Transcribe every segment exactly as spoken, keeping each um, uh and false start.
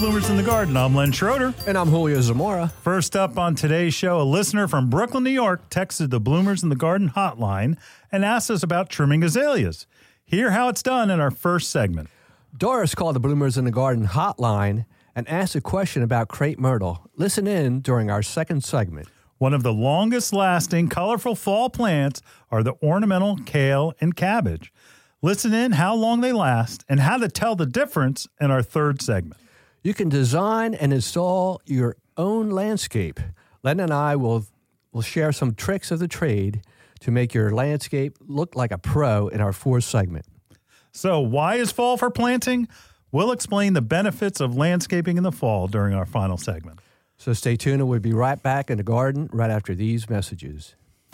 Bloomers in the Garden. I'm Len Schroeder. And I'm Julio Zamora. First up on today's show, a listener from Brooklyn, New York, texted the Bloomers in the Garden hotline and asked us about trimming azaleas. Hear how it's done in our first segment. Doris called the Bloomers in the Garden hotline and asked a question about crepe myrtle. Listen in during our second segment. One of the longest-lasting, colorful fall plants are the ornamental kale and cabbage. Listen in how long they last and how to tell the difference in our third segment. You can design and install your own landscape. Len and I will, will share some tricks of the trade to make your landscape look like a pro in our fourth segment. So why is fall for planting? We'll explain the benefits of landscaping in the fall during our final segment. So stay tuned and we'll be right back in the garden right after these messages.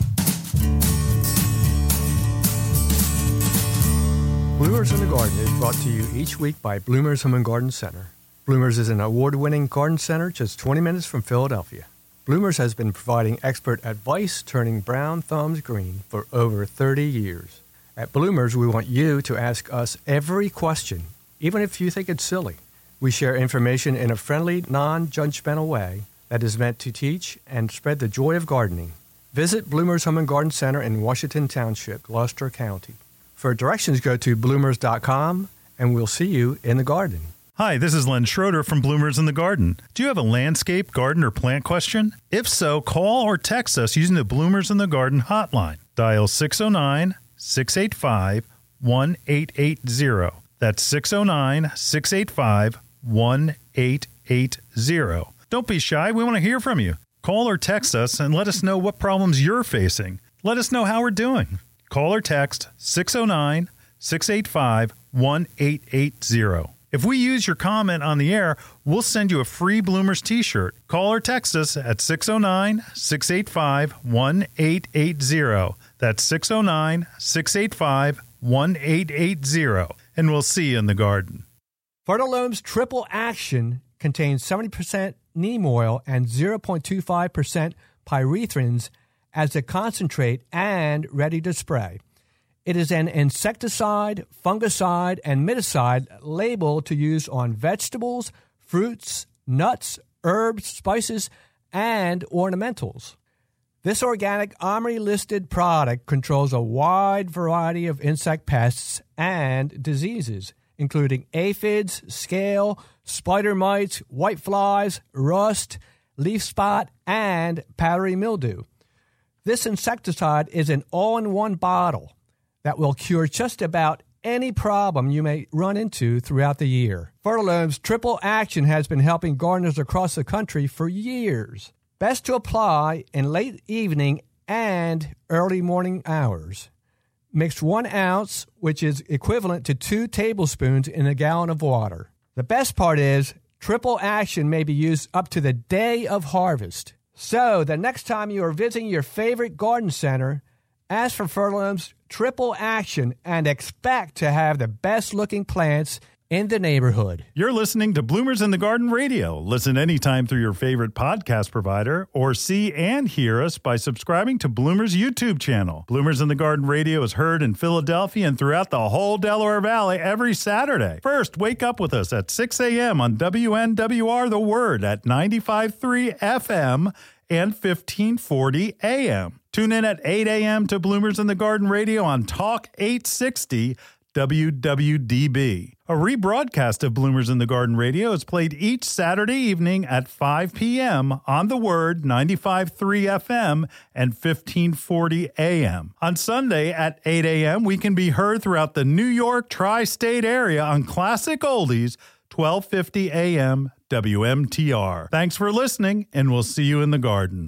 Bloomers in the Garden is brought to you each week by Bloomers Home and Garden Center. Bloomers is an award-winning garden center just twenty minutes from Philadelphia. Bloomers has been providing expert advice turning brown thumbs green for over thirty years. At Bloomers, we want you to ask us every question, even if you think it's silly. We share information in a friendly, non-judgmental way that is meant to teach and spread the joy of gardening. Visit Bloomers Home and Garden Center in Washington Township, Gloucester County. For directions, go to bloomers dot com, and we'll see you in the garden. Hi, this is Len Schroeder from Bloomers in the Garden. Do you have a landscape, garden, or plant question? If so, call or text us using the Bloomers in the Garden hotline. Dial six oh nine, six eight five, one eight eight zero. That's six oh nine, six eight five, one eight eight zero. Don't be shy. We want to hear from you. Call or text us and let us know what problems you're facing. Let us know how we're doing. Call or text six oh nine, six eight five, one eight eight zero. If we use your comment on the air, we'll send you a free Bloomers t-shirt. Call or text us at six oh nine, six eight five, one eight eight zero. That's six oh nine, six eight five, one eight eight zero. And we'll see you in the garden. Fertilome's Triple Action contains seventy percent neem oil and zero point two five percent pyrethrins as a concentrate and ready to spray. It is an insecticide, fungicide, and miticide labeled to use on vegetables, fruits, nuts, herbs, spices, and ornamentals. This organic OMRI-listed product controls a wide variety of insect pests and diseases, including aphids, scale, spider mites, whiteflies, rust, leaf spot, and powdery mildew. This insecticide is an all-in-one bottle that will cure just about any problem you may run into throughout the year. Fertilome's Triple Action has been helping gardeners across the country for years. Best to apply in late evening and early morning hours. Mix one ounce, which is equivalent to two tablespoons in a gallon of water. The best part is Triple Action may be used up to the day of harvest. So the next time you are visiting your favorite garden center, ask for Fertilome's Triple Action and expect to have the best-looking plants in the neighborhood. You're listening to Bloomers in the Garden Radio. Listen anytime through your favorite podcast provider or see and hear us by subscribing to Bloomers YouTube channel. Bloomers in the Garden Radio is heard in Philadelphia and throughout the whole Delaware Valley every Saturday. First, wake up with us at six a.m. on W N W R The Word at ninety-five point three F M and fifteen forty A M. Tune in at eight a.m. to Bloomers in the Garden Radio on Talk eight sixty W W D B. A rebroadcast of Bloomers in the Garden Radio is played each Saturday evening at five p.m. on The Word, ninety-five point three F M and fifteen forty A M. On Sunday at eight a.m., we can be heard throughout the New York tri-state area on Classic Oldies, twelve fifty A M W M T R. Thanks for listening, and we'll see you in the garden.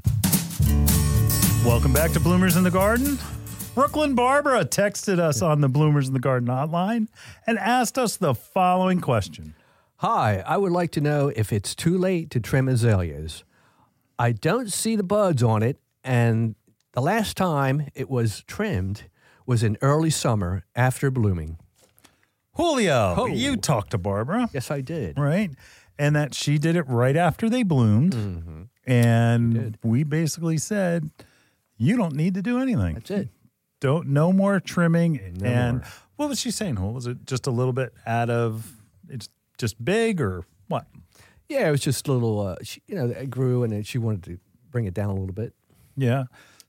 Welcome back to Bloomers in the Garden. Brooklyn Barbara texted us on the Bloomers in the Garden hotline and asked us the following question. Hi, I would like to know if it's too late to trim azaleas. I don't see the buds on it, and the last time it was trimmed was in early summer after blooming. Julio, Oh. you talked to Barbara. Yes, I did. Right? And that she did it right after they bloomed. Mm-hmm. And we basically said, you don't need to do anything. That's it. Don't, no more trimming. No and more. What was she saying, Hul? Was it just a little bit out of, it's just big or what? Yeah, it was just a little, uh, she, you know, it grew and then she wanted to bring it down a little bit. Yeah.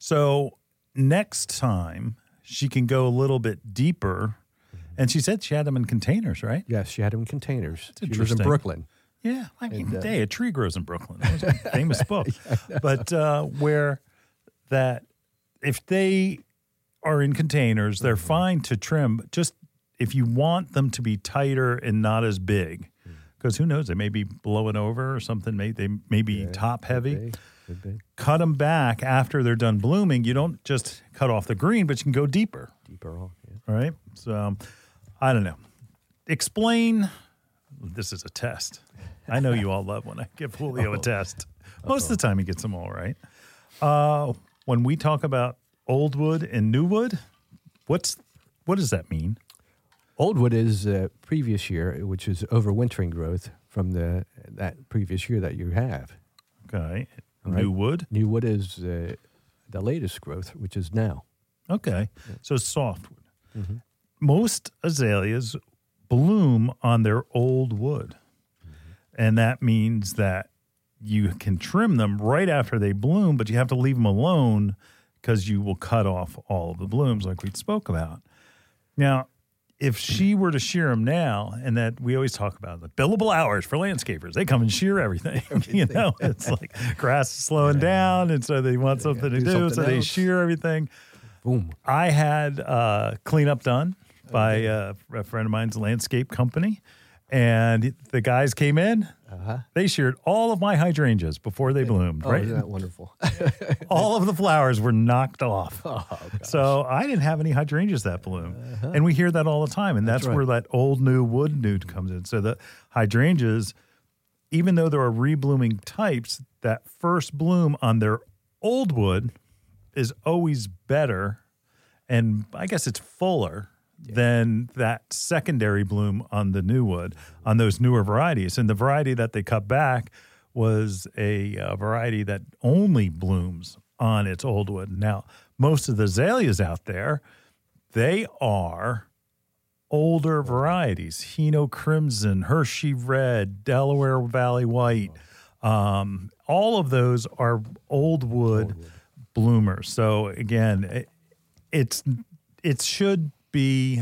So next time she can go a little bit deeper. And she said she had them in containers, right? Yes, she had them in containers. That's she was in Brooklyn. Yeah. I mean, And, uh, hey, a tree grows in Brooklyn. That was a famous book. But uh, where that if they are in containers, they're fine to trim. Just if you want them to be tighter and not as big, because who knows, they may be blowing over or something. May they may be Yeah, top heavy. Could be, could be. Cut them back after they're done blooming. You don't just cut off the green, but you can go deeper. Deeper on, yeah. All right. So um, I don't know. Explain. This is a test. I know you all love when I give Julio a test. Most of the time he gets them all right. Uh, when we talk about old wood and new wood, what's what does that mean? Old wood is uh, previous year, which is overwintering growth from the that previous year that you have. Okay. All right. New wood? New wood is uh, the latest growth, which is now. Okay. So softwood. Mm-hmm. Most azaleas bloom on their old wood. Mm-hmm. And that means that you can trim them right after they bloom, but you have to leave them alone because you will cut off all of the blooms like we spoke about. Now, if she were to shear them now, and that we always talk about the billable hours for landscapers, they come and shear everything. everything. You know, it's like grass is slowing yeah. down, and so they want something to do, do something so else. They shear everything. Boom. I had uh, cleanup done by uh, a friend of mine's landscape company, and the guys came in. Uh-huh. They sheared all of my hydrangeas before they bloomed. Oh, right? Isn't that wonderful? All of the flowers were knocked off. Oh, so I didn't have any hydrangeas that bloom. Uh-huh. And we hear that all the time. And that's, that's right. where that old, new, wood, new comes in. So the hydrangeas, even though there are reblooming types, that first bloom on their old wood is always better. And I guess it's fuller. Yeah. Than that secondary bloom on the new wood, on those newer varieties. And the variety that they cut back was a, a variety that only blooms on its old wood. Now, most of the azaleas out there, they are older varieties. Hino Crimson, Hershey Red, Delaware Valley White. Um, all of those are old wood, old wood bloomers. So, again, it, it's it should be,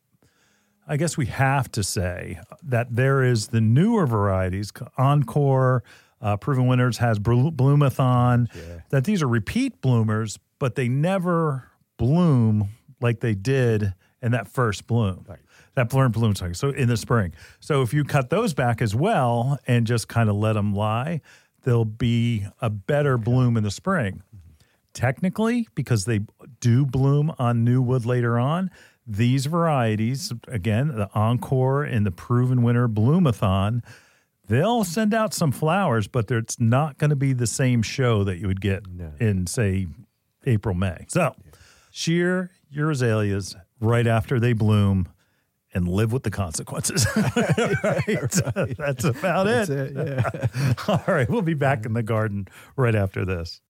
I guess we have to say that there is the newer varieties, Encore, uh, Proven Winners has Bloomathon, yeah. that these are repeat bloomers, but they never bloom like they did in that first bloom. Right. That bloom bloom cycle. So in the spring. So if you cut those back as well and just kind of let them lie, there'll be a better bloom in the spring. Mm-hmm. Technically, because they do bloom on new wood later on, these varieties, again, the Encore and the Proven Winner Bloomathon, they'll send out some flowers, but it's not going to be the same show that you would get no. in, say, April, May. So shear your azaleas right after they bloom and live with the consequences. right? right. That's about That's it. it yeah. All right, we'll be back in the garden right after this.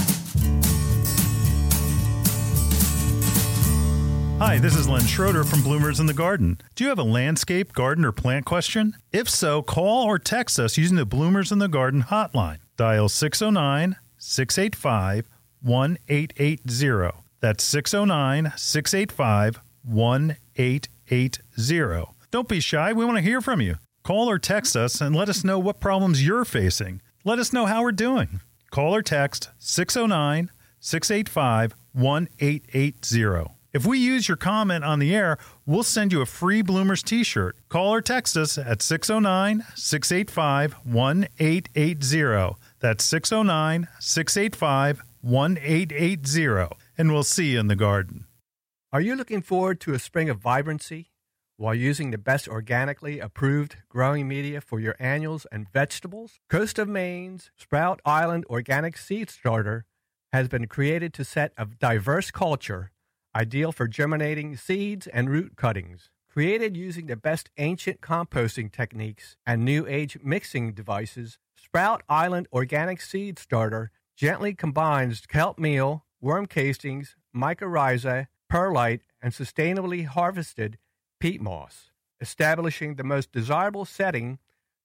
Hi, this is Len Schroeder from Bloomers in the Garden. Do you have a landscape, garden, or plant question? If so, call or text us using the Bloomers in the Garden hotline. Dial six oh nine, six eight five, one eight eight zero. That's six oh nine, six eight five, one eight eight zero. Don't be shy. We want to hear from you. Call or text us and let us know what problems you're facing. Let us know how we're doing. Call or text six oh nine, six eight five, one eight eight zero. If we use your comment on the air, we'll send you a free Bloomers t-shirt. Call or text us at six oh nine, six eight five, one eight eight zero. That's six oh nine, six eight five, one eight eight zero. And we'll see you in the garden. Are you looking forward to a spring of vibrancy while using the best organically approved growing media for your annuals and vegetables? Coast of Maine's Sprout Island Organic Seed Starter has been created to set a diverse culture ideal for germinating seeds and root cuttings. Created using the best ancient composting techniques and new age mixing devices, Sprout Island Organic Seed Starter gently combines kelp meal, worm castings, mycorrhiza, perlite, and sustainably harvested peat moss, establishing the most desirable setting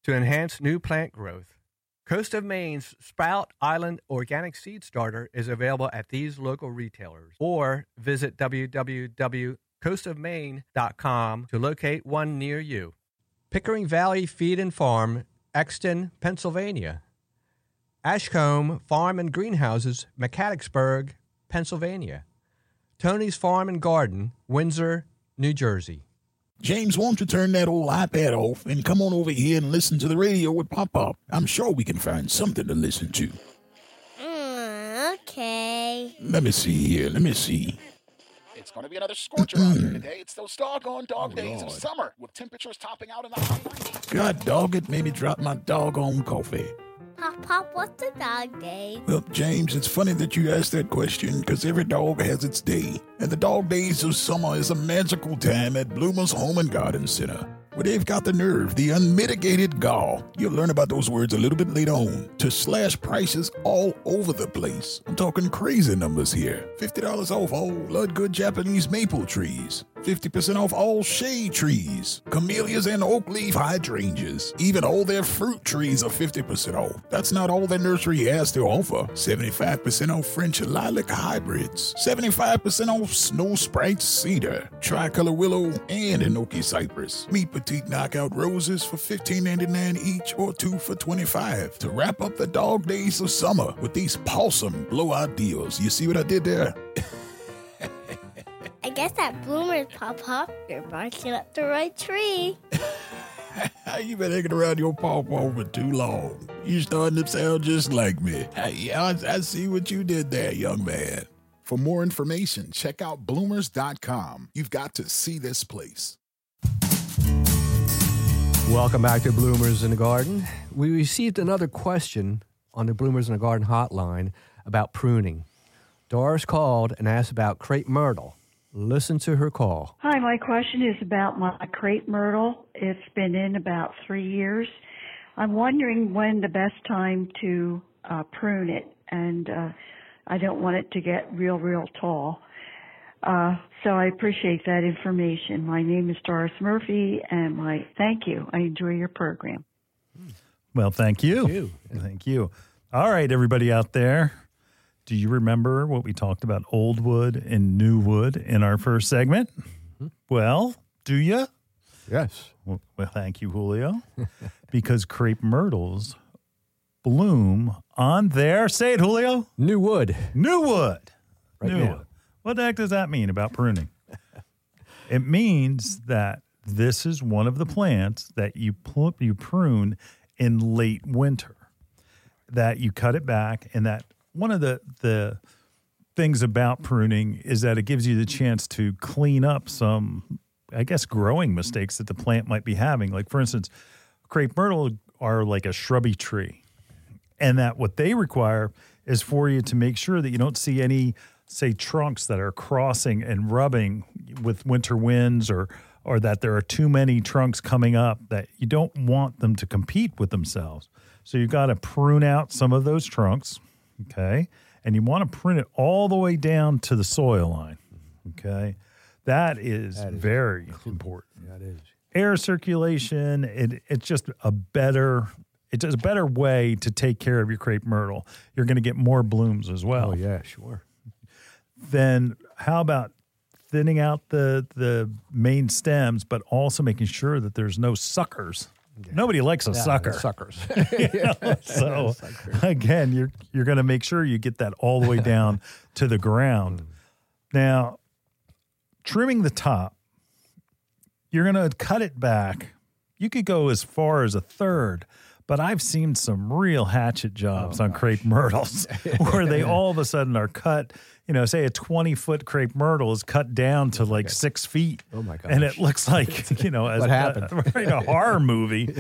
to enhance new plant growth. Coast of Maine's Sprout Island Organic Seed Starter is available at these local retailers, or visit w w w dot coast of maine dot com to locate one near you. Pickering Valley Feed and Farm, Exton, Pennsylvania. Ashcombe Farm and Greenhouses, Mechanicsburg, Pennsylvania. Tony's Farm and Garden, Windsor, New Jersey. James, won't you turn that old iPad off and come on over here and listen to the radio with Pop-Pop? I'm sure we can find something to listen to. Mm, okay. Let me see here. Let me see. It's going to be another scorcher out there today. It's those doggone dog Oh, days Lord. of summer with temperatures topping out in the high nineties. God dog it, made me drop my doggone coffee. Pop, Pop, what's the dog day? Well, James, it's funny that you asked that question because every dog has its day. And the dog days of summer is a magical time at Bloomer's Home and Garden Center, where they've got the nerve, the unmitigated gall. You'll learn about those words a little bit later on, to slash prices all over the place. I'm talking crazy numbers here. fifty dollars off all Ludgood Japanese maple trees. fifty percent off all shade trees, camellias and oak leaf hydrangeas. Even all their fruit trees are fifty percent off. That's not all their nursery has to offer. seventy-five percent off French lilac hybrids. seventy-five percent off snow sprite cedar, tricolor willow, and enoki cypress. Meet petite knockout roses for fifteen ninety-nine each or two for twenty-five. To wrap up the dog days of summer with these pawsome blowout deals. You see what I did there? I guess that Bloomers, Pop, Pop, you're barking up the right tree. You've been hanging around your pawpaw for too long. You starting to sound just like me. Hey, I, I see what you did there, young man. For more information, check out bloomers dot com. You've got to see this place. Welcome back to Bloomers in the Garden. We received another question on the Bloomers in the Garden hotline about pruning. Doris called and asked about crepe myrtle. Listen to her call. Hi, my question is about my crepe myrtle. It's been in about three years. I'm wondering when the best time to uh, prune it, and uh, I don't want it to get real, real tall. Uh, so I appreciate that information. My name is Doris Murphy, and my thank you. I enjoy your program. Well, thank you. Thank you. Thank you. All right, everybody out there. Do you remember what we talked about old wood and new wood in our first segment? Mm-hmm. Well, do you? Yes. Well, well, thank you, Julio. Because crepe myrtles bloom on their, say it, Julio, New wood. new wood. Right new now. wood. What the heck does that mean about pruning? It means that this is one of the plants that you pl- you prune in late winter, that you cut it back, and that one of the, the things about pruning is that it gives you the chance to clean up some, I guess, growing mistakes that the plant might be having. Like, for instance, crepe myrtle are like a shrubby tree, and that what they require is for you to make sure that you don't see any, say, trunks that are crossing and rubbing with winter winds, or or that there are too many trunks coming up, that you don't want them to compete with themselves. So you got to prune out some of those trunks. Okay, and you want to prune it all the way down to the soil line. Okay, that is, that is very important. That is. Air circulation, it, it's just a better, it's a better way to take care of your crepe myrtle. You're going to get more blooms as well. Oh, yeah, sure. Then how about thinning out the, the main stems, but also making sure that there's no suckers. Yeah. Nobody likes a yeah, sucker. Suckers. You know? So again, you're you're going to make sure you get that all the way down to the ground. Now, trimming the top, you're going to cut it back. You could go as far as a third, but I've seen some real hatchet jobs oh, on gosh. crepe myrtles where they all of a sudden are cut. You know, say a twenty-foot crepe myrtle is cut down to like six feet. Oh, my gosh. And it looks like, you know, as what happened? A, right, a horror movie.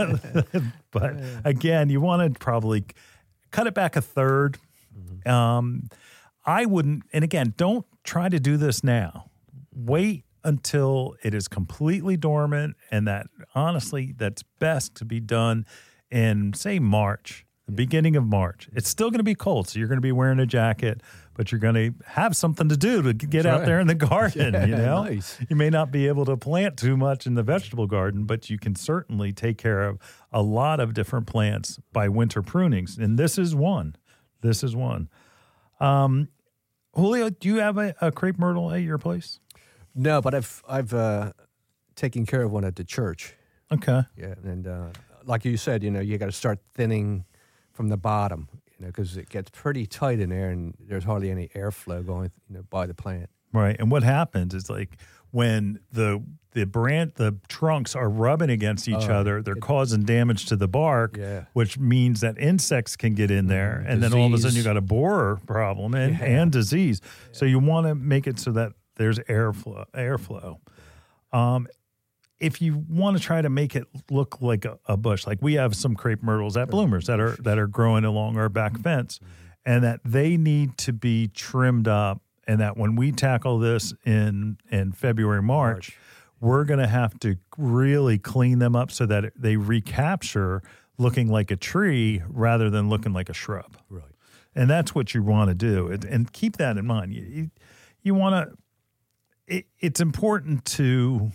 But again, you want to probably cut it back a third. Mm-hmm. Um, I wouldn't, and again, don't try to do this now. Wait until it is completely dormant, and that, honestly, that's best to be done in, say, March. the beginning of March. It's still going to be cold, so you're going to be wearing a jacket, but you're going to have something to do to get That's out right. there in the garden, Yeah, you know? nice. You may not be able to plant too much in the vegetable garden, but you can certainly take care of a lot of different plants by winter prunings, and this is one. This is one. Um, Julio, do you have a, a crepe myrtle at your place? No, but I've I've uh, taken care of one at the church. Okay. Yeah, and uh, like you said, you know, you got to start thinning from the bottom, you know, because it gets pretty tight in there, and there's hardly any airflow going, you know, by the plant. Right. And what happens is like when the the branch the trunks are rubbing against each Oh, other, they're it- causing damage to the bark, Yeah. which means that insects can get in there, Mhm. and then all of a sudden you Disease. got a borer problem and, Yeah. and disease. So you want to make it so that there's airflow. Airflow. Um, if you want to try to make it look like a, a bush, like we have some crepe myrtles at Bloomers that are that are growing along our back fence, and that they need to be trimmed up, and that when we tackle this in in February, March, March. we're going to have to really clean them up so that they recapture looking like a tree rather than looking like a shrub. Right. And that's what you want to do. And, and keep that in mind. You, you, you want to, it, it's important to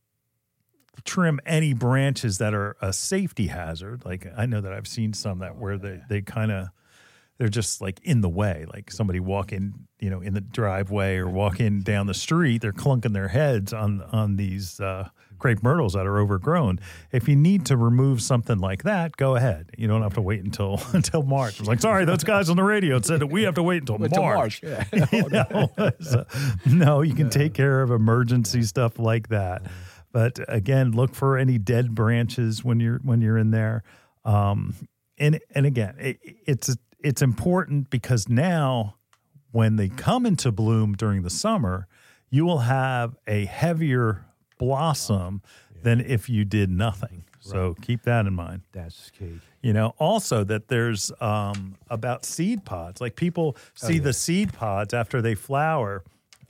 trim any branches that are a safety hazard. Like I know that I've seen some that where they, they kind of, they're just like in the way, like somebody walking, you know, in the driveway or walking down the street, they're clunking their heads on, on these uh, crepe myrtles that are overgrown. If you need to remove something like that, go ahead. You don't have to wait until until March. It's like, sorry, those guys on the radio said that we have to wait until Wait till March. March, yeah. You know? So, no, you can take care of emergency stuff like that. But again, look for any dead branches when you're when you're in there. Um, and and again, it, it's it's important because now when they come into bloom during the summer, you will have a heavier blossom than if you did nothing. So keep that in mind. That's key. You know, also that there's um, about seed pods. Like people see yeah. the seed pods after they flower.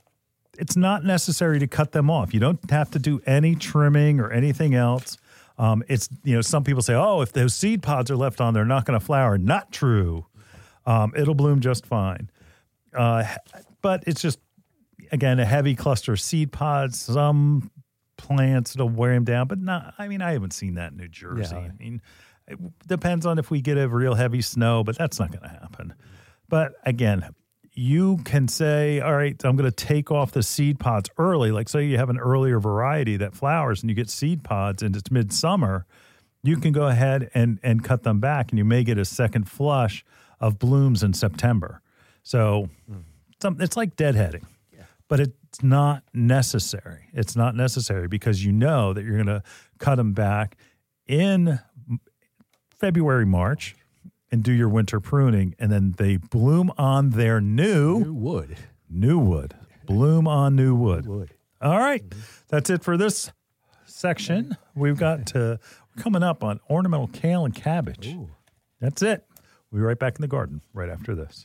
It's not necessary to cut them off. You don't have to do any trimming or anything else. Um, it's, you know, some people say, oh, if those seed pods are left on, they're not going to flower. Not true. Um, it'll bloom just fine. Uh, but it's just, again, a heavy cluster of seed pods. Some plants, it'll wear them down, but not, I mean, I haven't seen that in New Jersey. Yeah. I mean, it depends on if we get a real heavy snow, but that's not going to happen. But again, you can say, all right, I'm going to take off the seed pods early. Like say you have an earlier variety that flowers and you get seed pods and it's midsummer, you can go ahead and, and cut them back and you may get a second flush of blooms in September. So mm. some, it's like deadheading, yeah. but it's not necessary. It's not necessary because you know that you're going to cut them back in February, March, and do your winter pruning, and then they bloom on their new, New wood. New wood. Bloom on new wood. Wood. All right. Mm-hmm. That's it for this section. We've got to, we're coming up on ornamental kale and cabbage. Ooh. That's it. We'll be right back in the garden right after this.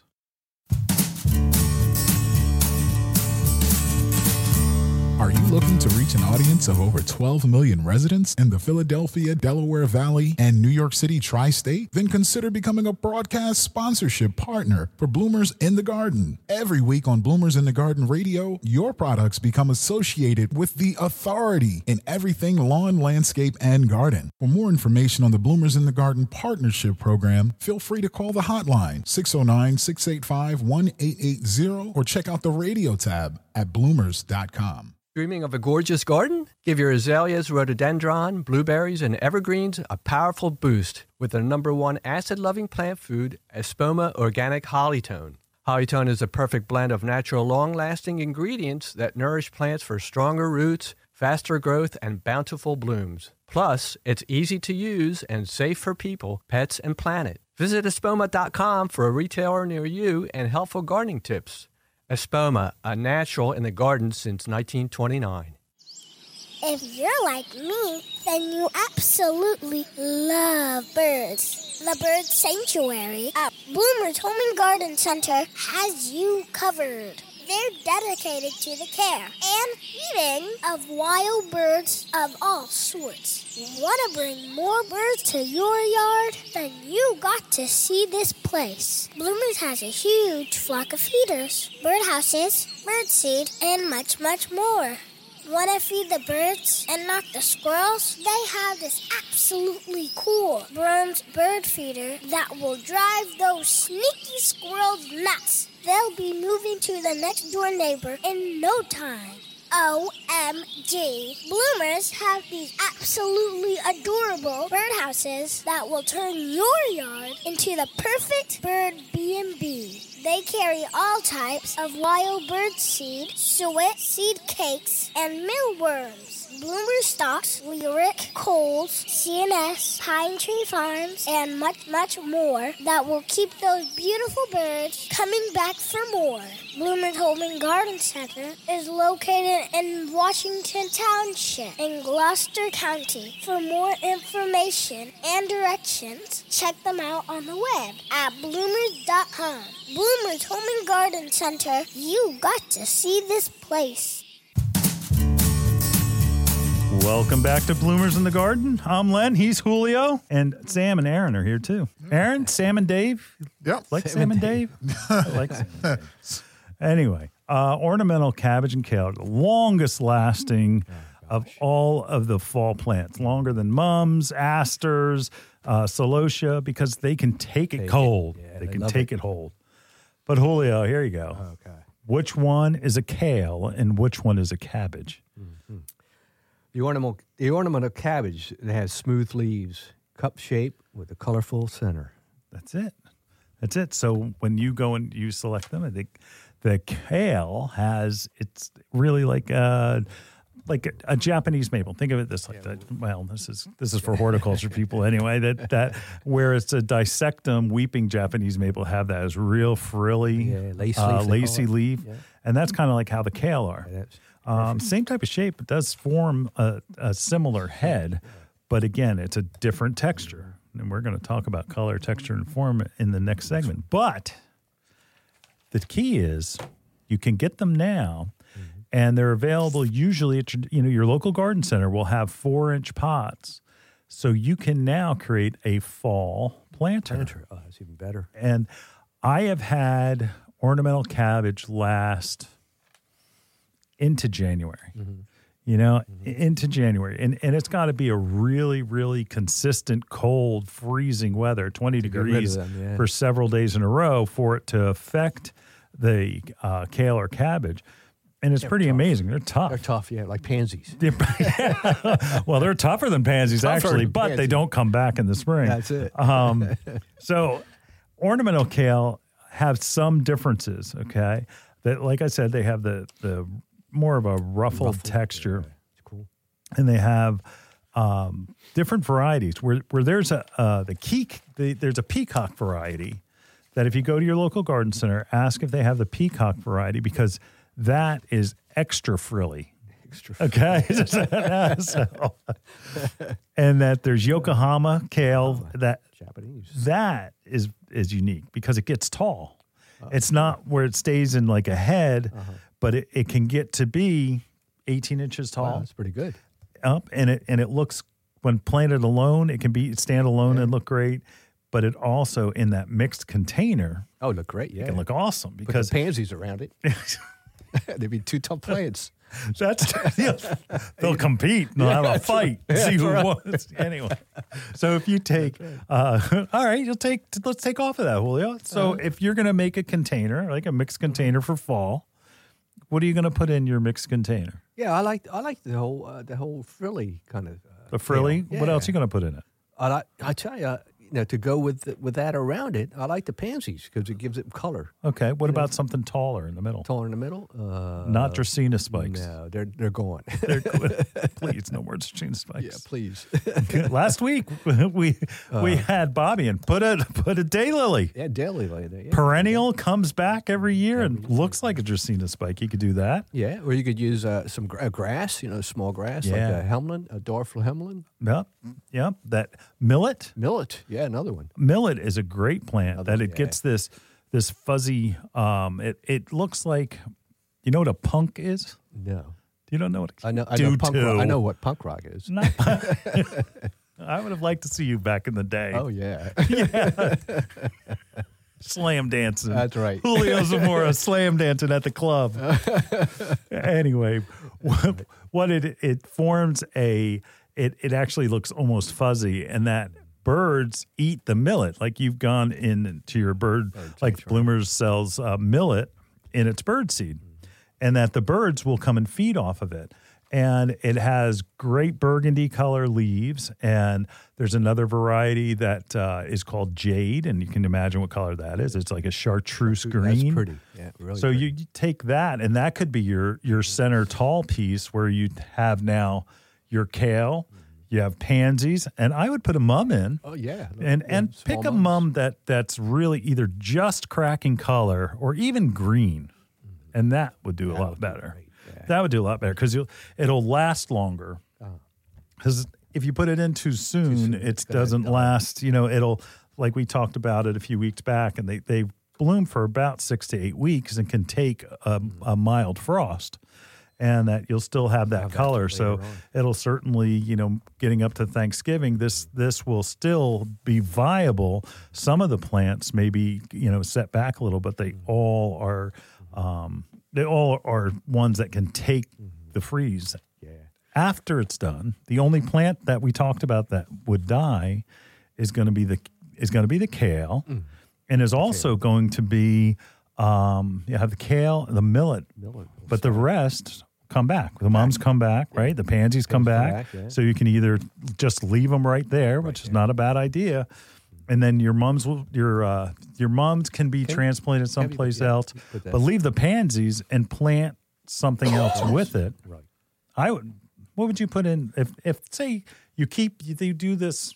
Are you looking to reach an audience of over twelve million residents in the Philadelphia, Delaware Valley, and New York City tri-state? Then consider becoming a broadcast sponsorship partner for Bloomers in the Garden. Every week on Bloomers in the Garden Radio, your products become associated with the authority in everything lawn, landscape, and garden. For more information on the Bloomers in the Garden Partnership Program, feel free to call the hotline six oh nine, six eight five, one eight eight zero or check out the radio tab at bloomers dot com. Dreaming of a gorgeous garden? Give your azaleas, rhododendron, blueberries, and evergreens a powerful boost with the number one acid-loving plant food, Espoma Organic Hollytone. Hollytone is a perfect blend of natural, long-lasting ingredients that nourish plants for stronger roots, faster growth, and bountiful blooms. Plus, it's easy to use and safe for people, pets, and planet. Visit espoma dot com for a retailer near you and helpful gardening tips. Espoma, a natural in the garden since nineteen twenty-nine. If you're like me, then you absolutely love birds. The Bird Sanctuary at Bloomers Home and Garden Center has you covered. They're dedicated to the care and feeding of wild birds of all sorts. Want to bring more birds to your yard? Then you got to see this place. Bloomers has a huge flock of feeders, birdhouses, birdseed, and much, much more. Want to feed the birds and not the squirrels? They have this absolutely cool bronze bird feeder that will drive those sneaky squirrels nuts. They'll be moving to the next door neighbor in no time. O M G. Bloomers have these absolutely adorable birdhouses that will turn your yard into the perfect bird B and B. They carry all types of wild bird seed, suet, seed cakes, and mealworms. Bloomer stocks, Lyric, Coles, C N S, Pine Tree Farms, and much, much more that will keep those beautiful birds coming back for more. Bloomer's Home and Garden Center is located in Washington Township in Gloucester County. For more information and directions, check them out on the web at bloomers dot com. Bloomer's Home and Garden Center, you got to see this place. Welcome back to Bloomers in the Garden. I'm Len. He's Julio. And Sam and Aaron are here too. Aaron, Sam and Dave? Yep. Like Sam, Sam and Dave? Dave? I like Sam and Dave. Anyway, uh, ornamental cabbage and kale, the longest lasting oh, of all of the fall plants. Longer than mums, asters, uh, celosia, because they can take it take cold. It. Yeah, they, they can take it. it whole. But Julio, here you go. Okay. Which one is a kale and which one is a cabbage? Mm-hmm. The ornamental, the ornamental cabbage, it has smooth leaves, cup shape with a colorful center. That's it. That's it. So when you go and you select them, I think the kale has, it's really like a, like a, a Japanese maple. Think of it this like yeah, that. Well, this is this is for horticulture people anyway. That that where it's a dissectum weeping Japanese maple have that as real frilly, yeah, lace uh, leaf, lacy leaf, yeah. And that's kind of like how the kale are. Yeah, Um, same type of shape. It does form a, a similar head, but again, it's a different texture. And we're going to talk about color, texture, and form in the next segment. But the key is you can get them now, mm-hmm. and they're available usually at your, you know, your local garden center will have four-inch pots. So you can now create a fall planter. planter. Oh, that's even better. And I have had ornamental cabbage last into January, mm-hmm. you know, mm-hmm. into January. And and it's got to be a really, really consistent, cold, freezing weather, twenty degrees them, yeah. for several days in a row for it to affect the uh, kale or cabbage. And it's they're pretty tough. amazing. They're tough. They're tough, yeah, like pansies. Well, they're tougher than pansies, tougher actually, than but pansies. They don't come back in the spring. That's it. um, so ornamental kale have some differences, okay? That, like I said, they have the the more of a ruffled, ruffled texture. Yeah, it's cool. And they have um, different varieties where where there's a uh, the keek the, there's a peacock variety that if you go to your local garden center, ask if they have the peacock variety because that is extra frilly. Extra frilly. Okay. so, and that there's Yokohama kale oh, that Japanese. That is is unique because it gets tall. Uh-huh. It's not where it stays in like a head, uh-huh. but it, it can get to be eighteen inches tall. Wow, that's pretty good. Up and it and it looks when planted alone, it can be stand alone yeah. and look great. But it also in that mixed container. Oh, look great! Yeah, it can look awesome because put the pansies around it. They'd be two tough plants. That's yeah, they'll compete and they'll yeah, have a fight and see who right. wins. Anyway, so if you take, uh, all right, you'll take. Let's take off of that, Julio. So uh-huh. if you're going to make a container, like a mixed container for fall, what are you going to put in your mixed container? Yeah, I like I like the whole uh, the whole frilly kind of. Uh, the frilly. Yeah. What else are you going to put in it? I like. I tell you. You know, to go with with that around it, I like the pansies because it gives it color. Okay, what you about know? something taller in the middle? Taller in the middle? Uh, Not Dracaena spikes. No, they're they're gone. they're, please, no more Dracaena spikes. Yeah, please. Last week we uh, we had Bobby and put a put a daylily. Yeah, daylily. Yeah. Perennial comes back every year every and year. Looks like a Dracaena spike. You could do that. Yeah, or you could use uh, some gra- grass. You know, small grass yeah. like a Hemlin, a Dorfl Hemlin. Yep, yep. That millet. Millet. Yeah, another one. Millet is a great plant another, that it yeah. gets this this fuzzy. Um, it it looks like You know what a punk is? No. You don't know what I know. I do know, punk too. rock, I know what punk rock is. Not- I would have liked to see you back in the day. Oh yeah. Yeah. Slam dancing. That's right. Julio Zamora slam dancing at the club. Anyway, what, what it it forms a it it actually looks almost fuzzy, and that birds eat the millet. Like you've gone into your bird, bird like Bloomers sells uh, millet in its bird seed, and that the birds will come and feed off of it. And it has great burgundy color leaves. And there's another variety that uh, is called jade. And you can imagine what color that is. It's like a chartreuse green. That's pretty. Yeah, really so pretty. you, you take that, and that could be your, your center tall piece where you have now your kale, you have pansies, and I would put a mum in. Oh, yeah. And Yeah, and small pick a mums. mum that, that's really either just cracking color or even green. And that would do a That lot would be better. great. Yeah. That would do a lot better because it'll last longer. Because if you put it in too soon, soon, it it's gonna doesn't die. last. You know, it'll, like we talked about it a few weeks back, and they, they bloom for about six to eight weeks and can take a, a mild frost. And that you'll still have that Have that color. later So on. it'll certainly, you know, getting up to Thanksgiving, this this will still be viable. Some of the plants may be, you know, set back a little, but they all are, um, they all are ones that can take the freeze. Yeah. After it's done, the only plant that we talked about that would die is going to be the is going to be the kale, and is also going to be um, you have the kale, the millet, Millet. but the rest come back. The mums come back, right? The pansies come come back. back, yeah. So you can either just leave them right there, which is not a bad idea. And then your mums will your uh, your mums can be transplanted someplace yeah, else, put that- but leave the pansies and plant something else with it. Right. I would. What would you put in if if say you keep you, you do this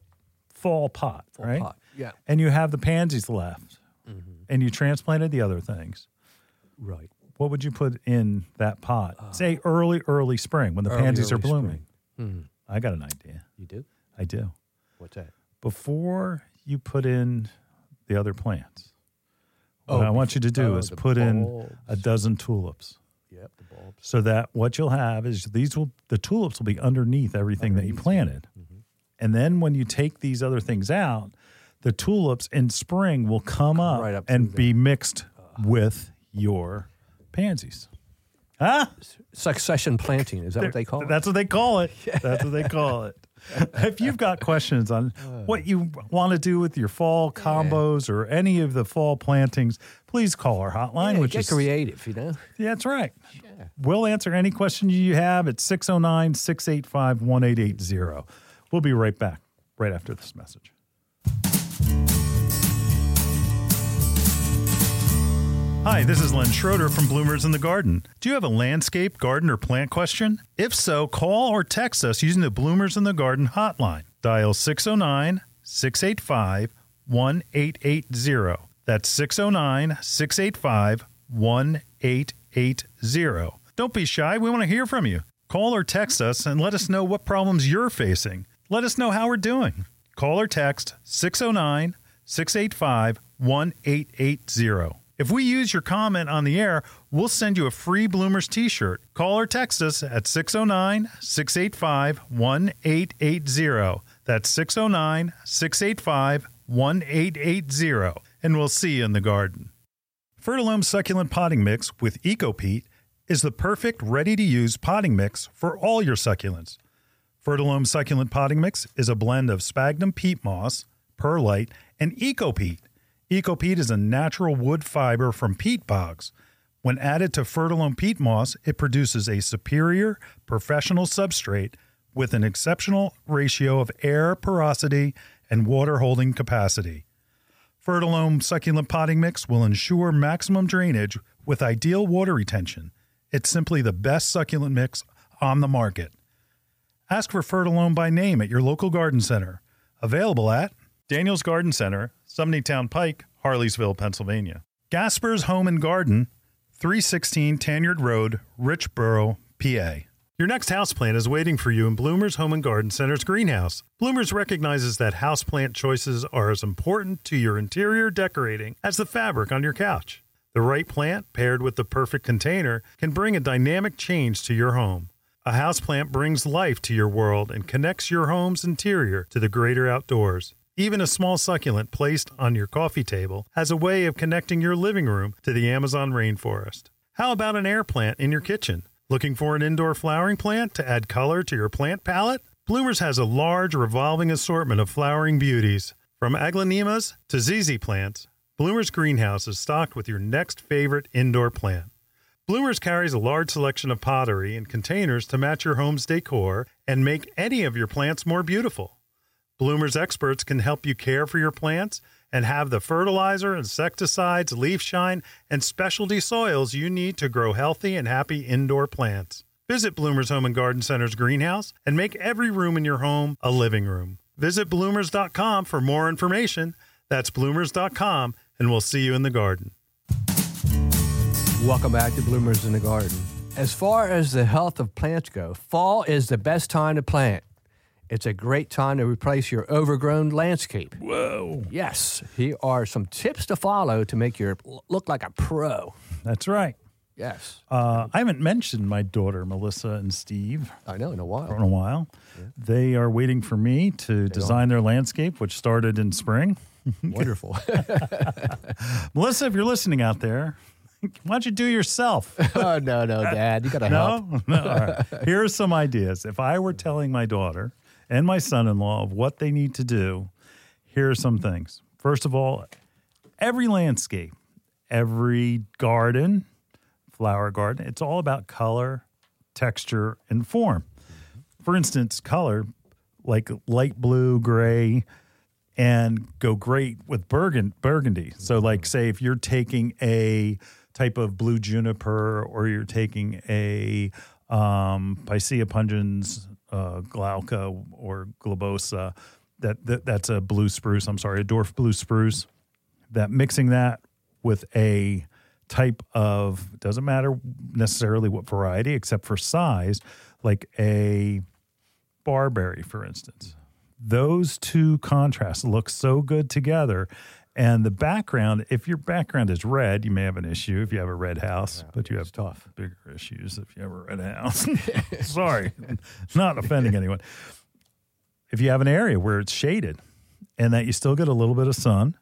fall pot, Full right? pot. Yeah. And you have the pansies left, and you transplanted the other things. Right. What would you put in that pot? Say early, early spring when the Early, pansies are early blooming. spring. I got an idea. You do? I do. What's that? Before you put in the other plants, Oh, what I want you to do oh, is the put in bulbs. a dozen tulips. Yep, the bulbs. So that what you'll have is these will the tulips will be underneath everything that you planted. And then when you take these other things out, the tulips in spring will come up, right up and through be mixed with your pansies. Huh? Succession planting. Is that what they call it? That's what they call it. That's what they call it. If you've got questions on what you want to do with your fall combos or any of the fall plantings, please call our hotline, Yeah, which get is creative, you know? Yeah, that's right. We'll answer any question you have at six oh nine, six eight five, one eight eight zero. We'll be right back right after this message. Hi, this is Len Schroeder from Bloomers in the Garden. Do you have a landscape, garden, or plant question? If so, call or text us using the Bloomers in the Garden hotline. Dial six oh nine, six eight five, one eight eight zero. That's six oh nine, six eight five, one eight eight zero. Don't be shy. We want to hear from you. Call or text us and let us know what problems you're facing. Let us know how we're doing. Call or text six oh nine, six eight five, one eight eight zero. If we use your comment on the air, we'll send you a free Bloomers t-shirt. Call or text us at six oh nine, six eight five, one eight eight zero. That's six oh nine, six eight five, one eight eight zero. And we'll see you in the garden. Fertilome Succulent Potting Mix with EcoPeat is the perfect ready-to-use potting mix for all your succulents. Fertilome Succulent Potting Mix is a blend of sphagnum peat moss, perlite, and EcoPeat. EcoPeat is a natural wood fiber from peat bogs. When added to Fertilome peat moss, it produces a superior professional substrate with an exceptional ratio of air porosity and water holding capacity. Fertilome Succulent Potting Mix will ensure maximum drainage with ideal water retention. It's simply the best succulent mix on the market. Ask for Fertilome by name at your local garden center. Available at Daniel's Garden Center, Sumneytown Pike, Harleysville, Pennsylvania. Gasper's Home and Garden, three sixteen Tanyard Road, Richboro, P A. Your next houseplant is waiting for you in Bloomers Home and Garden Center's greenhouse. Bloomers recognizes that houseplant choices are as important to your interior decorating as the fabric on your couch. The right plant paired with the perfect container can bring a dynamic change to your home. A houseplant brings life to your world and connects your home's interior to the greater outdoors. Even a small succulent placed on your coffee table has a way of connecting your living room to the Amazon rainforest. How about an air plant in your kitchen? Looking for an indoor flowering plant to add color to your plant palette? Bloomers has a large revolving assortment of flowering beauties. From aglaonemas to Z Z plants, Bloomers Greenhouse is stocked with your next favorite indoor plant. Bloomers carries a large selection of pottery and containers to match your home's decor and make any of your plants more beautiful. Bloomers experts can help you care for your plants and have the fertilizer, insecticides, leaf shine, and specialty soils you need to grow healthy and happy indoor plants. Visit Bloomers Home and Garden Center's greenhouse and make every room in your home a living room. Visit bloomers dot com for more information. That's bloomers dot com, and we'll see you in the garden. Welcome back to Bloomers in the Garden. As far as the health of plants go, fall is the best time to plant. It's a great time to replace your overgrown landscape. Whoa. Yes, here are some tips to follow to make your look like a pro. That's right. Yes. Uh, I haven't mentioned my daughter, Melissa and Steve. I know, in a while. In a while. Yeah. They are waiting for me to they design don't. their landscape, which started in spring. Wonderful. Melissa, if you're listening out there, why don't you do it yourself? Oh, no, no, Dad. You got to no? help. No? All right. Here are some ideas. If I were telling my daughter and my son-in-law of what they need to do, here are some things. First of all, every landscape, every garden, flower garden, it's all about color, texture, and form. For instance, color, like light blue, gray, and go great with burgund- burgundy. So like, say, if you're taking a type of blue juniper or you're taking a um, Picea pungens, uh, glauca or globosa, that, that that's a blue spruce, I'm sorry, a dwarf blue spruce, that mixing that with a type of, doesn't matter necessarily what variety, except for size, like a barberry, for instance. Those two contrasts look so good together. And the background, if your background is red, you may have an issue if you have a red house, yeah, but you have tough bigger issues if you have a red house. Sorry, not offending anyone. If you have an area where it's shaded and that you still get a little bit of sun,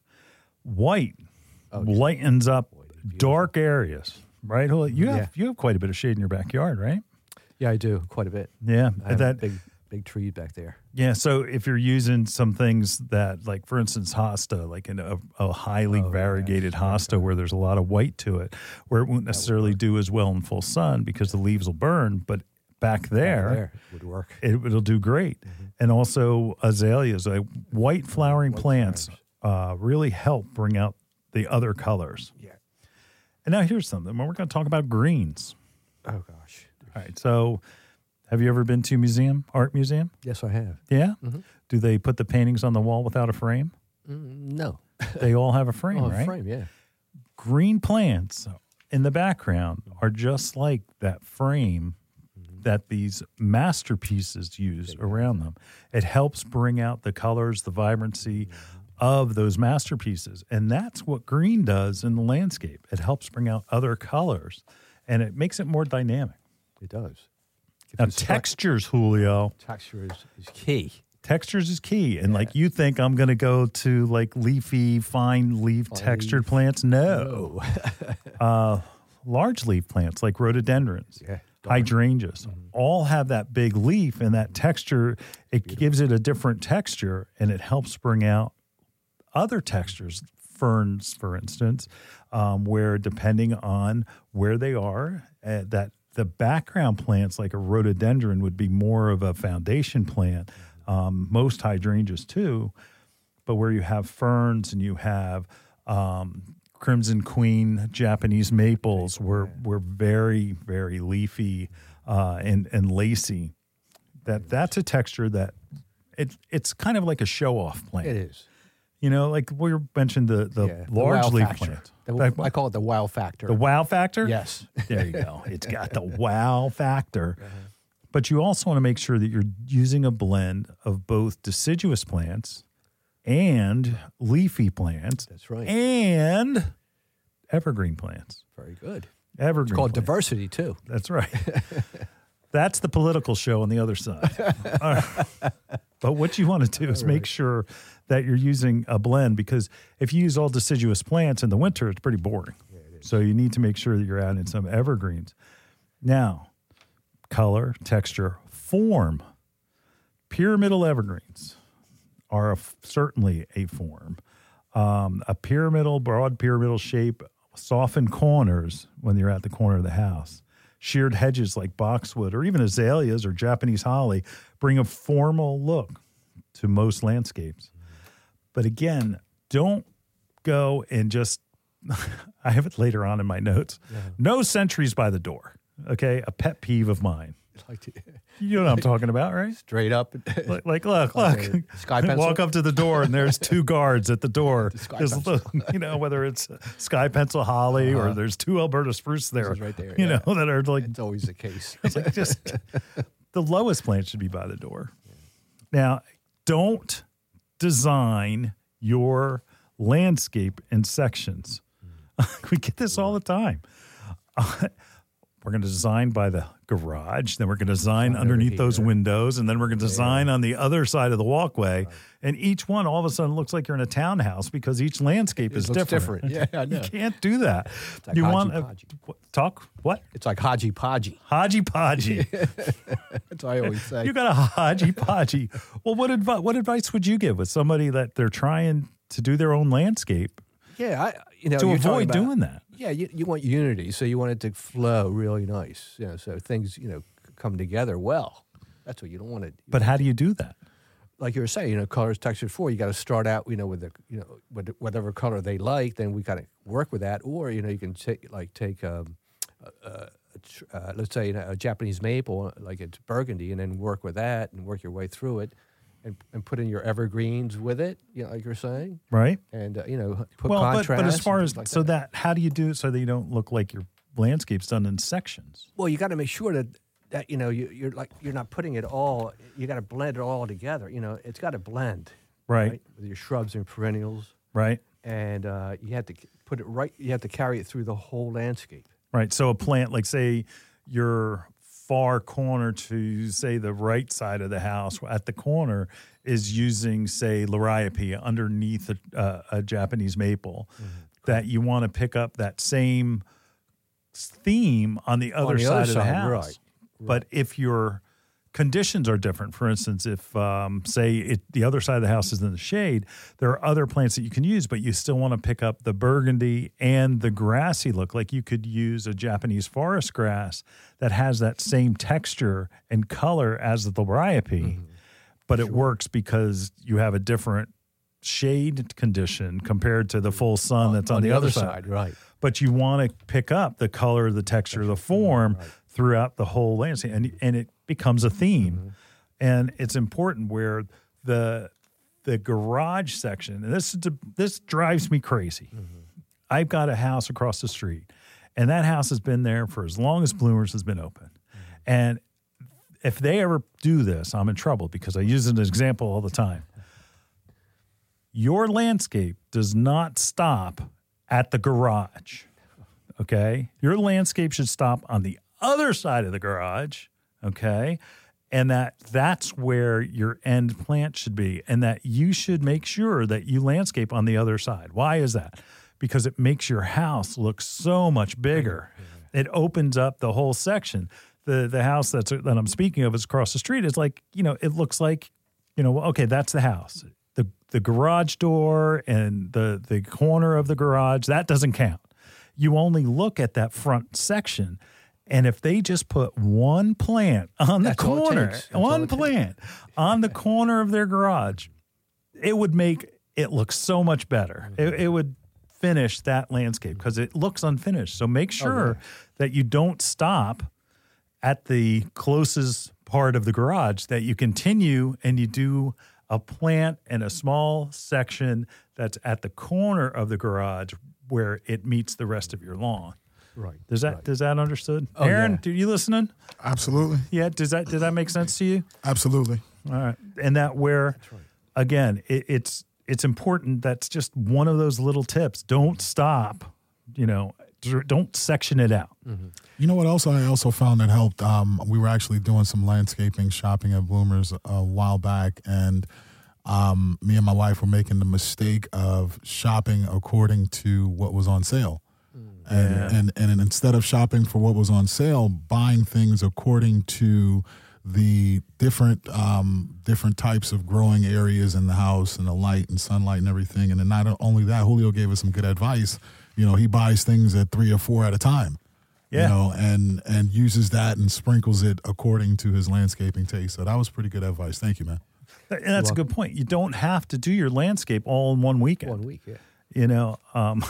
white oh, lightens up dark areas, right? You have yeah. you have quite a bit of shade in your backyard, right? Yeah, I do, quite a bit. Yeah, I have that a big big tree back there. Yeah, so if you're using some things that, like, for instance, hosta, like in a, a highly oh, variegated yes. hosta where there's a lot of white to it, where it won't necessarily do as well in full sun because the leaves will burn, but back there, back there it would work. It, it'll do great. Mm-hmm. And also azaleas, like white flowering white plants, uh, really help bring out the other colors. Yeah. And now here's something. We're going to talk about greens. Oh, gosh. All right, so have you ever been to a museum, art museum? Yes, I have. Yeah? Mm-hmm. Do they put the paintings on the wall without a frame? Mm, no. They all have a frame, oh, right? A frame, yeah. Green plants in the background are just like that frame mm-hmm. that these masterpieces use yeah, around yeah. them. It helps bring out the colors, the vibrancy mm-hmm. of those masterpieces. And that's what green does in the landscape. It helps bring out other colors, and it makes it more dynamic. It does. Now, textures, Julio. Texture is, is key. Textures is key. And, yeah. like, you think I'm going to go to, like, leafy, fine leaf fine textured leaf. plants? No. no. uh, large leaf plants like rhododendrons, yeah, hydrangeas, mm-hmm. all have that big leaf, and that texture, it Beautiful. gives it a different texture, and it helps bring out other textures. Ferns, for instance, um, where depending on where they are, uh, that the background plants like a rhododendron would be more of a foundation plant. Um, most hydrangeas too, but where you have ferns and you have um, crimson queen Japanese maples, were were very very leafy uh, and and lacy. That that's a texture that it it's kind of like a show off plant. It is. You know, like we mentioned the, the yeah, large the leaf factor. plant. The, I call it the wow factor. The wow factor? Yes. There you go. It's got the wow factor. Uh-huh. But you also want to make sure that you're using a blend of both deciduous plants and leafy plants. That's right. And evergreen plants. Very good. Evergreen It's called plants. diversity, too. That's right. That's the political show on the other side. All right. But what you want to do is make sure that you're using a blend, because if you use all deciduous plants in the winter, it's pretty boring. Yeah, it is. So you need to make sure that you're adding some evergreens. Now, color, texture, form. Pyramidal evergreens are a, certainly a form. Um, a pyramidal, broad pyramidal shape, softened corners when you're at the corner of the house. Sheared hedges like boxwood or even azaleas or Japanese holly bring a formal look to most landscapes. But again, don't go and just, I have it later on in my notes, yeah. No sentries by the door, okay? A pet peeve of mine. Like to, you know what I'm talking about, right? Straight up. Like, like look, look. Sky pencil? Walk up to the door and there's two guards at the door. The there's, you know, whether it's sky pencil holly uh-huh. or there's two Alberta spruce there, right there you yeah. know, that are like. It's always the case. It's like just the lowest plant should be by the door. Yeah. Now, don't design your landscape in sections. Mm. We get this all the time. Uh, We're going to design by the garage. Then we're going to design Design underneath here. those windows. And then we're going to design Yeah. on the other side of the walkway. Right. And each one all of a sudden looks like you're in a townhouse because each landscape It is looks different. different. Yeah, I know. You can't do that. like you Haji want to Podgy. talk what? It's like Haji Podgy. Haji Podgy. That's what I always say. You got a Haji Podgy. Well, what advice? What advice would you give with somebody that they're trying to do their own landscape yeah, I, you know, to you're avoid talking about- doing that? Yeah, you, you want unity, so you want it to flow really nice. You know, so things, you know, come together well. That's what you don't want to. But how do you do that? Like you were saying, you know, colors, texture, for you got to start out, you know, with the, you know, with whatever color they like. Then we got to work with that, or you know, you can take like take, um, uh, uh, let's say you know, a Japanese maple, like it's burgundy, and then work with that and work your way through it. And, and put in your evergreens with it, you know, like you're saying, Right. and uh, you know, put well, contrast. but, but as far and as things like so that. that, how do you do it so that you don't look like your landscape's done in sections? Well, you got to make sure that that you know you, you're like you're not putting it all. You got to blend it all together. You know, it's got to blend, Right. With your shrubs and perennials, Right. and uh, you have to put it right. You have to carry it through the whole landscape. Right. So a plant, like say your far corner to say the right side of the house at the corner is using say liriope underneath a, uh, a Japanese maple, mm-hmm. that you want to pick up that same theme on the other on the side other of the side, house. right, right. But if your conditions are different, for instance, if um, say it, the other side of the house is in the shade, there are other plants that you can use, but you still want to pick up the burgundy and the grassy look. Like you could use a Japanese forest grass that has that same texture and color as the liriope, mm-hmm. but sure. it works because you have a different shade condition compared to the full sun on, that's on, on the, the other, other side. side. Right. But you want to pick up the color, the texture, the form right. throughout the whole landscape, and and it becomes a theme. Mm-hmm. And it's important where the the garage section, and this is a, this drives me crazy. Mm-hmm. I've got a house across the street, and that house has been there for as long as Bloomers has been open. Mm-hmm. And if they ever do this, I'm in trouble because I use it as an example all the time. Your landscape does not stop at the garage, okay? Your landscape should stop on the other side of the garage, okay? And that that's where your end plant should be, and that you should make sure that you landscape on the other side. Why is that? Because it makes your house look so much bigger. It opens up the whole section. The the house that's that I'm speaking of is across the street. It's like, you know, it looks like, you know, okay, that's the house. The the garage door and the the corner of the garage, that doesn't count. You only look at that front section. And if they just put one plant on the That's all it corner, takes. That's one all it plant on the corner of their garage, it would make it look so much better. It, it would finish that landscape because it looks unfinished. So make sure oh, yeah. that you don't stop at the closest part of the garage, that you continue and you do a plant in a small section that's at the corner of the garage where it meets the rest of your lawn. Right. Does that right. does that understood? Oh, Aaron, yeah. do you listening? Absolutely. Yeah. Does that does that make sense to you? Absolutely. All right. And that where, right. again, it, it's it's important. That's just one of those little tips. Don't stop You know, don't section it out. Mm-hmm. You know what else I also found that helped? Um, we were actually doing some landscaping shopping at Bloomers a while back, and um, me and my wife were making the mistake of shopping according to what was on sale. Mm. And, Yeah. and, and instead of shopping for what was on sale, buying things according to the different um, different types of growing areas in the house and the light and sunlight and everything. And then not only that, Julio gave us some good advice. You know, he buys things at three or four at a time. Yeah. You know, and and uses that and sprinkles it according to his landscaping taste. So that was pretty good advice. Thank you, man. And that's a good point. You don't have to do your landscape all in one weekend. One week, yeah. You know, um,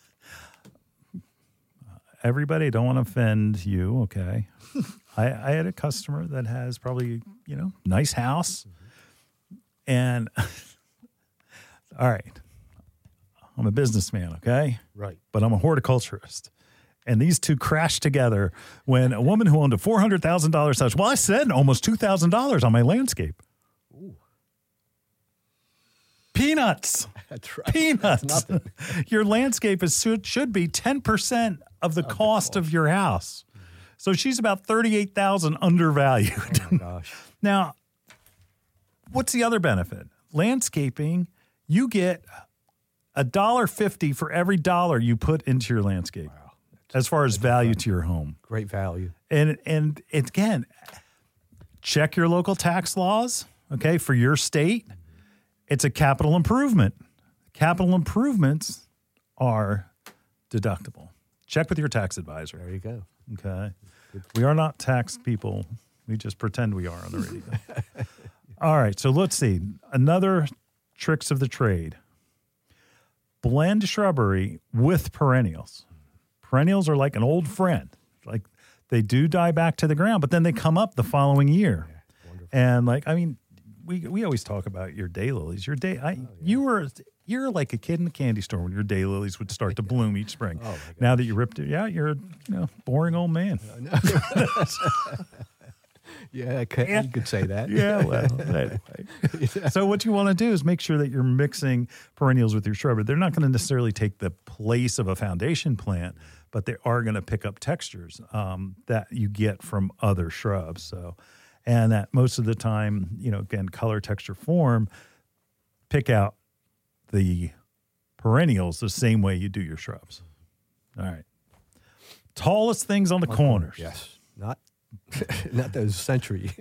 everybody, I don't want to offend you, okay? I, I had a customer that has probably, you know, nice house. And, all right, I'm a businessman, okay? Right. But I'm a horticulturist. And these two crashed together when a woman who owned a four hundred thousand dollars house, well, I said almost two thousand dollars on my landscape. Ooh. Peanuts. That's right. Peanuts. That's nothing. Your landscape is should, should be ten percent of the, of cost, the cost of your house. Mm-hmm. So she's about thirty-eight thousand dollars undervalued. Oh, my gosh. Now, what's the other benefit? Landscaping, you get a dollar fifty for every dollar you put into your landscape. Wow. As far as value to your home. Great value. And and again, check your local tax laws, okay, for your state. It's a capital improvement. Capital improvements are deductible. Check with your tax advisor. There you go. Okay. We are not tax people. We just pretend we are on the radio. All right, so let's see. Another tricks of the trade. Blend shrubbery with perennials. Perennials are like an old friend. Like they do die back to the ground, but then they come up the following year. Yeah, and like, I mean, we we always talk about your daylilies. Your day, I, oh, yeah. you were you're like a kid in the candy store when your daylilies would start to bloom each spring. Oh, now that you ripped it, yeah, you're a you know, boring old man. Yeah, could, yeah, you could say that. Yeah, well, anyway. Yeah. So what you want to do is make sure that you're mixing perennials with your shrubbery. They're not going to necessarily take the place of a foundation plant, but they are going to pick up textures um, that you get from other shrubs. So, and that most of the time, you know, again, color, texture, form, pick out the perennials the same way you do your shrubs. All right. Tallest things on the corners. Yes. Not Not those century.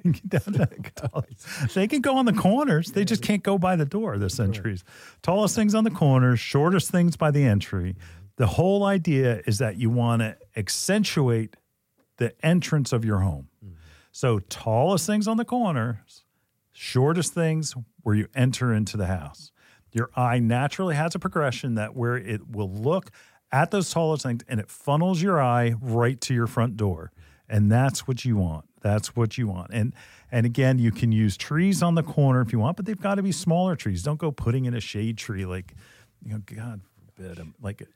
They can go on the corners. They just can't go by the door, the centuries. Tallest things on the corners, shortest things by the entry. The whole idea is that you want to accentuate the entrance of your home. So tallest things on the corners, shortest things where you enter into the house. Your eye naturally has a progression that where it will look at those tallest things and it funnels your eye right to your front door. And that's what you want. That's what you want. And and again, you can use trees on the corner if you want, but they've got to be smaller trees. Don't go putting in a shade tree like, you know, God forbid, like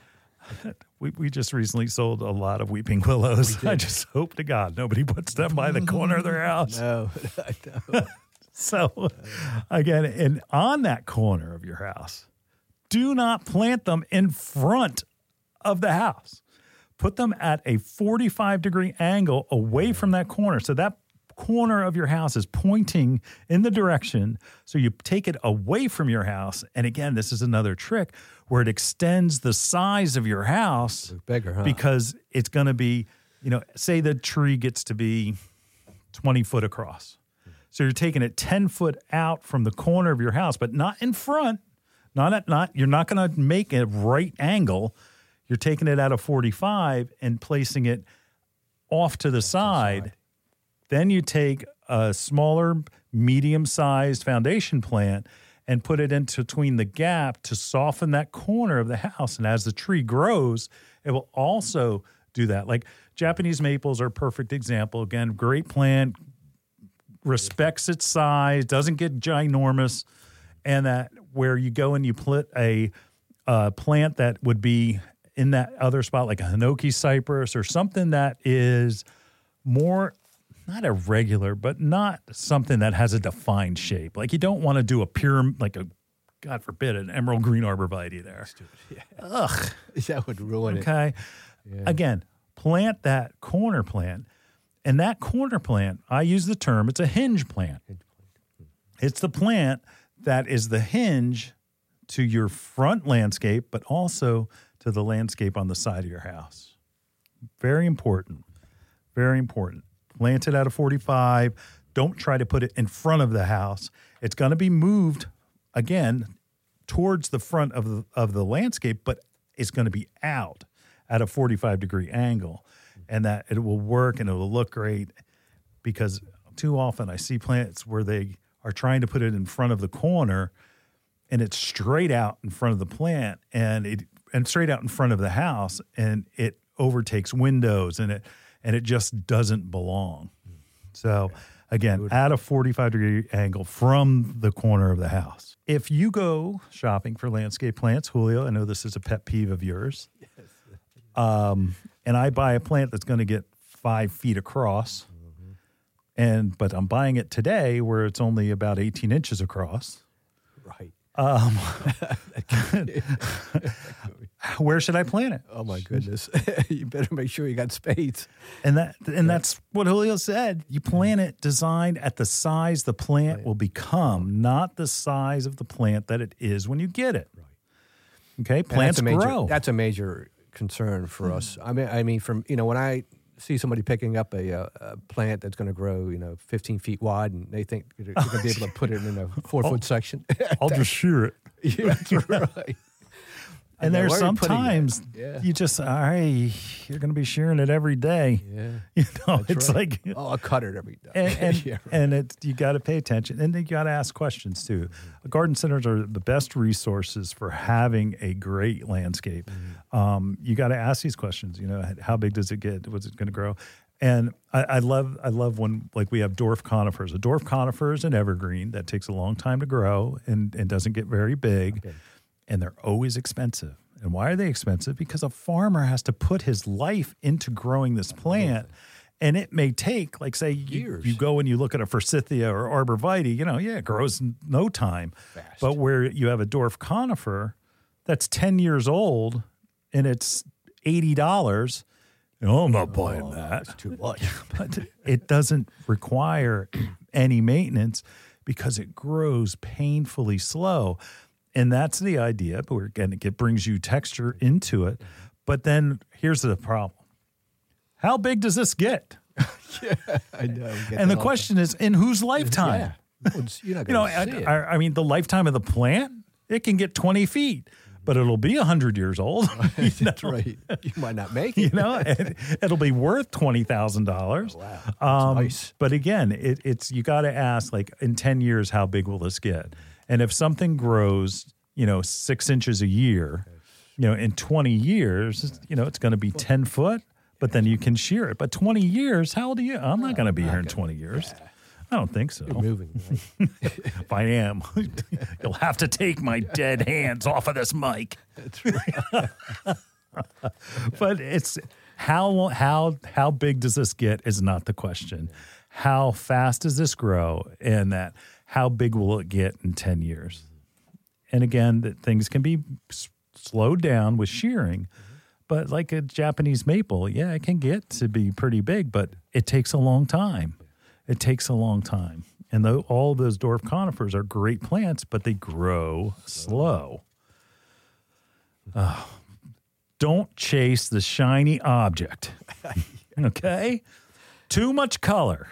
we we just recently sold a lot of weeping willows. I just hope to God nobody puts them by the corner of their house. No, no. So again, and on that corner of your house, do not plant them in front of the house. Put them at a forty-five degree angle away from that corner. So that corner of your house is pointing in the direction. So you take it away from your house. And again, this is another trick where it extends the size of your house. It's bigger, huh? Because it's going to be, you know, say the tree gets to be twenty foot across. So you're taking it ten foot out from the corner of your house, but not in front. Not at not. You're not going to make a right angle. You're taking it out of forty-five and placing it off to the side. side. Then you take a smaller, medium-sized foundation plant and put it in between the gap to soften that corner of the house. And as the tree grows, it will also do that. Like Japanese maples are a perfect example. Again, great plant, respects its size, doesn't get ginormous, and that where you go and you put a uh, plant that would be in that other spot, like a Hinoki cypress or something that is more, not irregular, but not something that has a defined shape. Like you don't want to do a pyramid, like a God forbid, an emerald green arborvitae there. Yeah. Ugh. That would ruin it. Okay. Yeah. Again, plant that corner plant. And that corner plant, I use the term, it's a hinge plant. It's the plant that is the hinge to your front landscape, but also to the landscape on the side of your house. Very important. Very important. Plant it at a forty-five. Don't try to put it in front of the house. It's going to be moved, again, towards the front of the, of the landscape, but it's going to be out at a forty-five degree angle. And that it will work and it will look great, because too often I see plants where they are trying to put it in front of the corner and it's straight out in front of the plant and it and straight out in front of the house, and it overtakes windows and it and it just doesn't belong. So again, at a forty-five degree angle from the corner of the house. If you go shopping for landscape plants, Julio, I know this is a pet peeve of yours. Yes. Um, and I buy a plant that's going to get five feet across, mm-hmm. and but I'm buying it today where it's only about eighteen inches across. Right. Um, where should I plant it? Oh my goodness! You better make sure you got space. And that and that's what Julio said. You plant it designed at the size the plant right. will become, not the size of the plant that it is when you get it. Right. Okay, plants that's a major, grow. That's a major concern for mm-hmm. us. I mean, I mean, from you know, when I see somebody picking up a, a, a plant that's going to grow, you know, fifteen feet wide, and they think they're going to be able to put it in a four foot section. I'll just shear it. Yeah, that's right. And there's sometimes yeah. you just, all right, you're going to be shearing it every day. Yeah, you know, that's it's right. like, oh, I'll cut it every day. And and, yeah, right. and it, you got to pay attention, and you got to ask questions too. Mm-hmm. Garden centers are the best resources for having a great landscape. Mm-hmm. Um, you got to ask these questions. You know, how big does it get? What's it going to grow? And I, I love, I love when like we have dwarf conifers. A dwarf conifer is an evergreen that takes a long time to grow and, and doesn't get very big, okay. and they're always expensive. And why are they expensive? Because a farmer has to put his life into growing this plant. And it may take, like, say, you, you go and you look at a forsythia or arborvitae, you know, yeah, it grows in no time. Fast. But where you have a dwarf conifer that's ten years old and it's eighty dollars, you know, I'm not buying oh, that. That's too much. But it doesn't require any maintenance because it grows painfully slow. And that's the idea, but we're again, it brings you texture into it. But then here's the problem. How big does this get? yeah, I know. And the question is, in whose lifetime? Yeah. Well, you're not you know, see it. I, I mean, the lifetime of the plant, it can get twenty feet, but it'll be one hundred years old. You That's know? Right. You might not make it. You know, it, it'll be worth twenty thousand dollars. Oh, wow. That's um, nice. But again, it, it's you got to ask, like, in ten years, how big will this get? And if something grows, you know, six inches a year, you know, in twenty years, you know, it's going to be ten foot, but then you can shear it. But twenty years, how old are you? I'm not going to be here in twenty years. I don't think so. You're moving. Right? If I am, you'll have to take my dead hands off of this mic. That's right. But it's how how how big does this get is not the question. How fast does this grow, and that how big will it get in ten years? And again, that things can be s- slowed down with shearing, but like a Japanese maple, yeah, it can get to be pretty big, but it takes a long time. It takes a long time. And though all those dwarf conifers are great plants, but they grow slow. Uh, don't chase the shiny object. Okay? Too much color.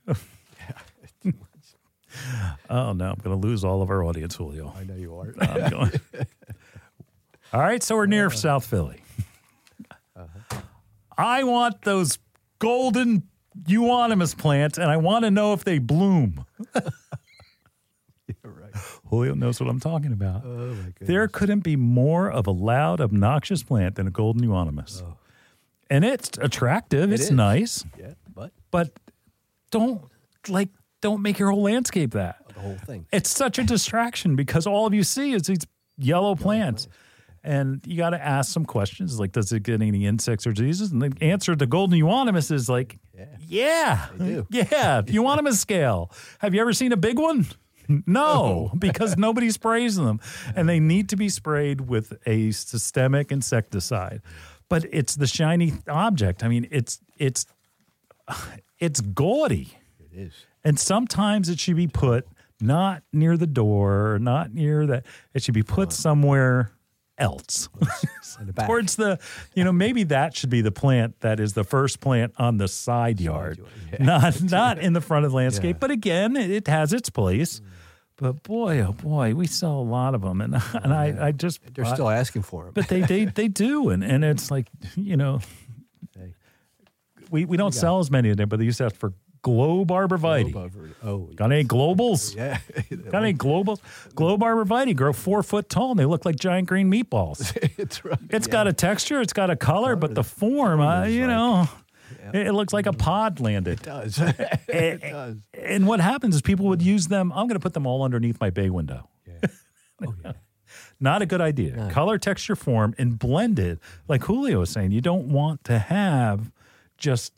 Oh, no, I'm going to lose all of our audience, Julio. I know you are. I'm going. All right, so we're near uh, South Philly. Uh-huh. I want those golden euonymus plants, and I want to know if they bloom. Yeah, right. Julio knows what I'm talking about. Oh, my goodness. There couldn't be more of a loud, obnoxious plant than a golden euonymus. Oh. And it's attractive. It it's is. nice. Yeah, but? But don't, like, Don't make your whole landscape that. The whole thing. It's such a distraction because all of you see is these yellow plants. And you got to ask some questions like, does it get any insects or diseases? And the answer to golden euonymus is like, yeah. Yeah. They do. Yeah. Euonymus scale. Have you ever seen a big one? No, because nobody sprays them. And they need to be sprayed with a systemic insecticide. But it's the shiny object. I mean, it's it's it's gaudy. It is. And sometimes it should be put not near the door, not near that. It should be put somewhere else. In the back. Towards the, you know, maybe that should be the plant that is the first plant on the side yard, Yeah. not not in the front of the landscape. Yeah. But again, it, it has its place. Mm. But boy, oh boy, we sell a lot of them, and oh, and I, I just they're I, still asking for them. But they they they do, and, and it's like, you know, hey. we we don't sell as many of them, but they used to ask for Globe Arborvitae. Globe oh, got any globals? Yeah, got any globals? Globe Arborvitae grow four foot tall, and they look like giant green meatballs. it's right. It's yeah. got a texture, it's got a color, but the form, uh, you like, know, yeah. it, it looks like a pod landed. It does. it and, does. And what happens is people would use them. I'm going to put them all underneath my bay window. Yeah. Oh, yeah. Not a good idea. No. Color, texture, form, and blended. Like Julio was saying, you don't want to have just.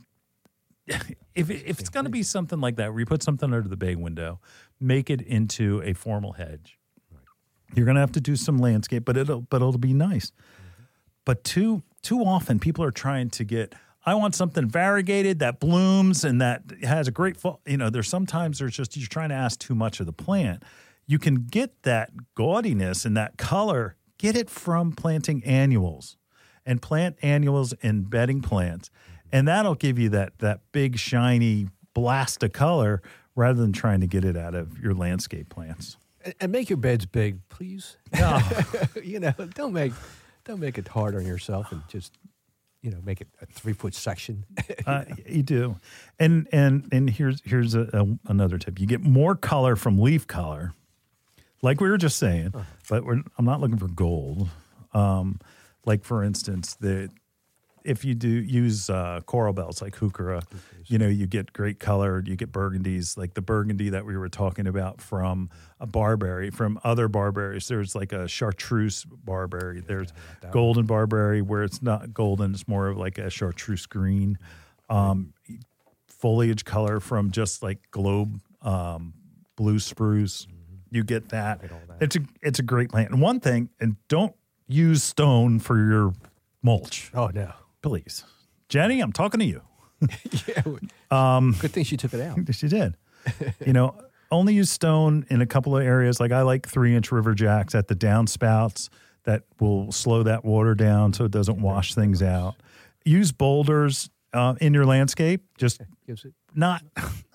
If if it's going to be something like that, where you put something under the bay window, make it into a formal hedge. Right. You're going to have to do some landscape, but it'll but it'll be nice. Mm-hmm. But too too often, people are trying to get. I want something variegated that blooms and that has a great fall. You know, there's sometimes there's just you're trying to ask too much of the plant. You can get that gaudiness and that color. Get it from planting annuals, and plant annuals in bedding plants. And that'll give you that that big, shiny blast of color rather than trying to get it out of your landscape plants. And, and make your beds big, please. No. you know, don't make don't make it hard on yourself and just, you know, make it a three-foot section. uh, you do. And and and here's here's a, a, another tip. You get more color from leaf color, like we were just saying, uh-huh. but we're, I'm not looking for gold. Um, like, for instance, the if you do use uh, coral bells like heuchera, you know, you get great color. You get burgundies, like the burgundy that we were talking about from a barberry, from other barberries. There's like a chartreuse barberry. There's yeah, golden barberry where it's not golden. It's more of like a chartreuse green. Um, foliage color from just like globe um, blue spruce. Mm-hmm. You get that. that. It's a it's a great plant. And one thing, and don't use stone for your mulch. Oh, no. Please. Jenny, I'm talking to you. yeah. Um, Good thing she took it out. She did. You know, only use stone in a couple of areas. Like I like three-inch river jacks at the downspouts that will slow that water down so it doesn't wash things out. Use boulders uh, in your landscape. Just not,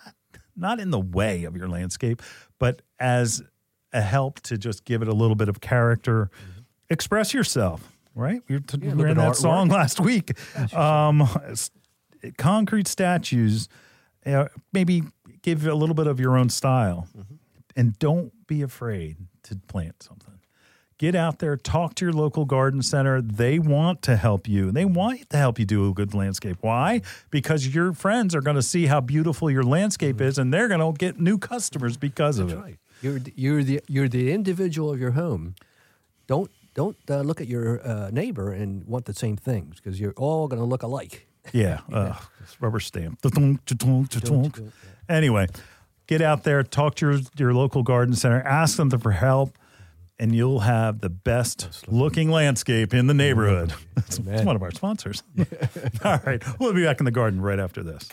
not in the way of your landscape, but as a help to just give it a little bit of character. Mm-hmm. Express yourself. Right? We were, t- yeah, we were in that artwork. song last week. Um, concrete statues, uh, maybe give a little bit of your own style. Mm-hmm. And don't be afraid to plant something. Get out there, talk to your local garden center. They want to help you. They want to help you do a good landscape. Why? Because your friends are going to see how beautiful your landscape mm-hmm. is, and they're going to get new customers because That's of it. Right. You're, you're, the, you're the individual of your home. Don't Don't uh, look at your uh, neighbor and want the same things because you're all going to look alike. Yeah, uh, rubber stamp. Anyway, get out there, talk to your, your local garden center, ask them for help, and you'll have the best looking landscape in the neighborhood. That's one of our sponsors. All right, we'll be back in the garden right after this.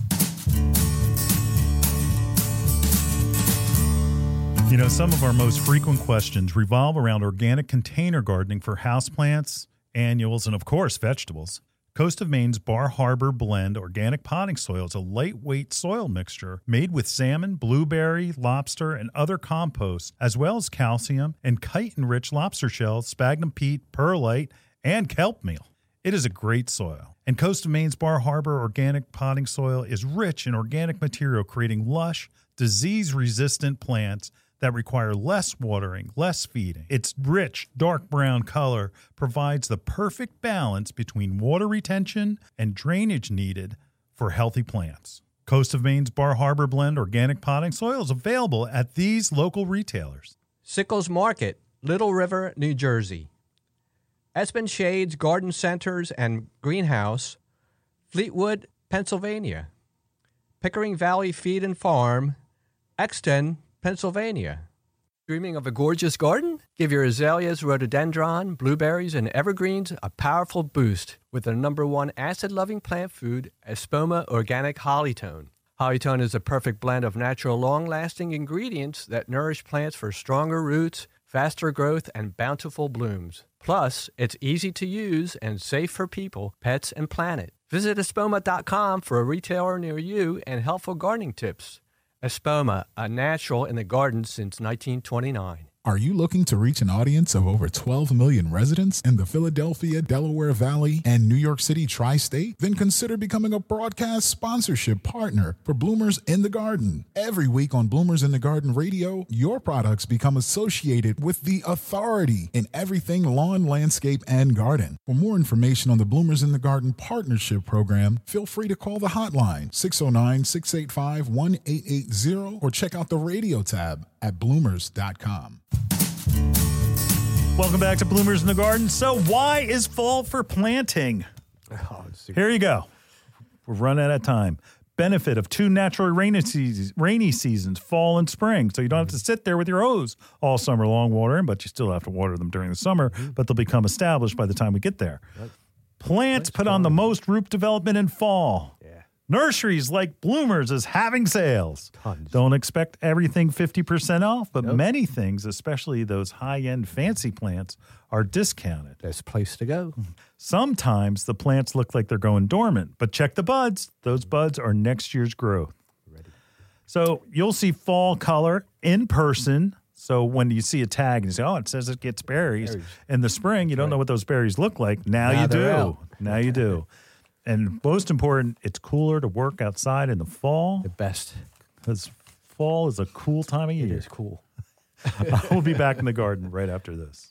You know, some of our most frequent questions revolve around organic container gardening for houseplants, annuals, and, of course, vegetables. Coast of Maine's Bar Harbor Blend Organic Potting Soil is a lightweight soil mixture made with salmon, blueberry, lobster, and other composts, as well as calcium and chitin-rich lobster shells, sphagnum peat, perlite, and kelp meal. It is a great soil. And Coast of Maine's Bar Harbor Organic Potting Soil is rich in organic material, creating lush, disease-resistant plants that require less watering, less feeding. Its rich, dark brown color provides the perfect balance between water retention and drainage needed for healthy plants. Coast of Maine's Bar Harbor Blend Organic Potting Soil is available at these local retailers. Sickles Market, Little River, New Jersey. Espen Shades Garden Centers and Greenhouse, Fleetwood, Pennsylvania. Pickering Valley Feed and Farm, Exton, Pennsylvania. Dreaming of a gorgeous garden? Give your azaleas, rhododendron, blueberries, and evergreens a powerful boost with their number one acid-loving plant food, Espoma Organic Hollytone. Hollytone is a perfect blend of natural, long-lasting ingredients that nourish plants for stronger roots, faster growth, and bountiful blooms. Plus, it's easy to use and safe for people, pets, and planet. Visit espoma dot com for a retailer near you and helpful gardening tips. Espoma, a natural in the garden since nineteen twenty-nine. Are you looking to reach an audience of over twelve million residents in the Philadelphia, Delaware Valley, and New York City tri-state? Then consider becoming a broadcast sponsorship partner for Bloomers in the Garden. Every week on Bloomers in the Garden Radio, your products become associated with the authority in everything lawn, landscape, and garden. For more information on the Bloomers in the Garden Partnership Program, feel free to call the hotline six oh nine, six eight five, one eight eight zero or check out the radio tab at bloomers dot com. Welcome back to Bloomers in the Garden. So why is fall for planting? Oh, Here you go. We're running out of time. Benefit of two natural rainy seasons, rainy seasons, fall and spring. So you don't have to sit there with your hose all summer long watering, but you still have to water them during the summer, but they'll become established by the time we get there. Plants put on the most root development in fall. Nurseries like Bloomers is having sales. Tons. Don't expect everything fifty percent off, but nope. Many things, especially those high-end fancy plants, are discounted. Best place to go. Sometimes the plants look like they're going dormant, but check the buds. Those buds are next year's growth. Ready. So you'll see fall color in person. So when you see a tag and you say, oh, it says it gets berries. berries. In the spring, you don't right. know what those berries look like. Now, now you do. Out. Now you do. And most important, it's cooler to work outside in the fall. The best. Because fall is a cool time of year. It is cool. We'll be back in the garden right after this.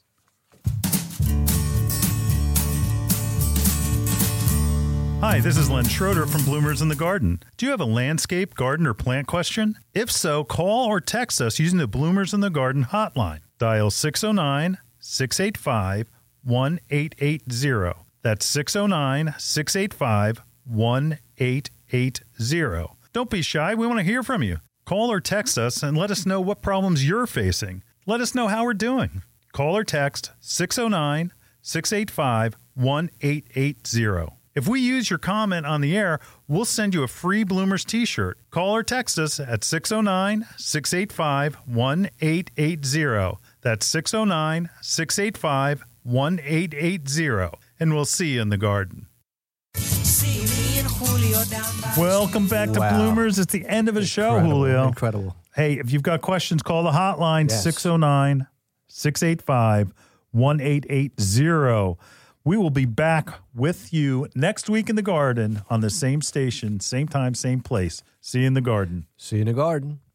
Hi, this is Len Schroeder from Bloomers in the Garden. Do you have a landscape, garden, or plant question? If so, call or text us using the Bloomers in the Garden hotline. Dial six oh nine, six eight five, one eight eight zero. That's six oh nine, six eight five, one eight eight zero. Don't be shy. We want to hear from you. Call or text us and let us know what problems you're facing. Let us know how we're doing. Call or text six oh nine, six eight five, one eight eight zero. If we use your comment on the air, we'll send you a free Bloomers t-shirt. Call or text us at six oh nine, six eight five, one eight eight zero. That's six oh nine, six eight five, one eight eight zero. And we'll see you in the garden. Welcome back to wow. Bloomers. It's the end of a show, Julio. Incredible. Hey, if you've got questions, call the hotline, yes. six oh nine, six eight five, one eight eight zero. We will be back with you next week in the garden on the same station, same time, same place. See you in the garden. See you in the garden.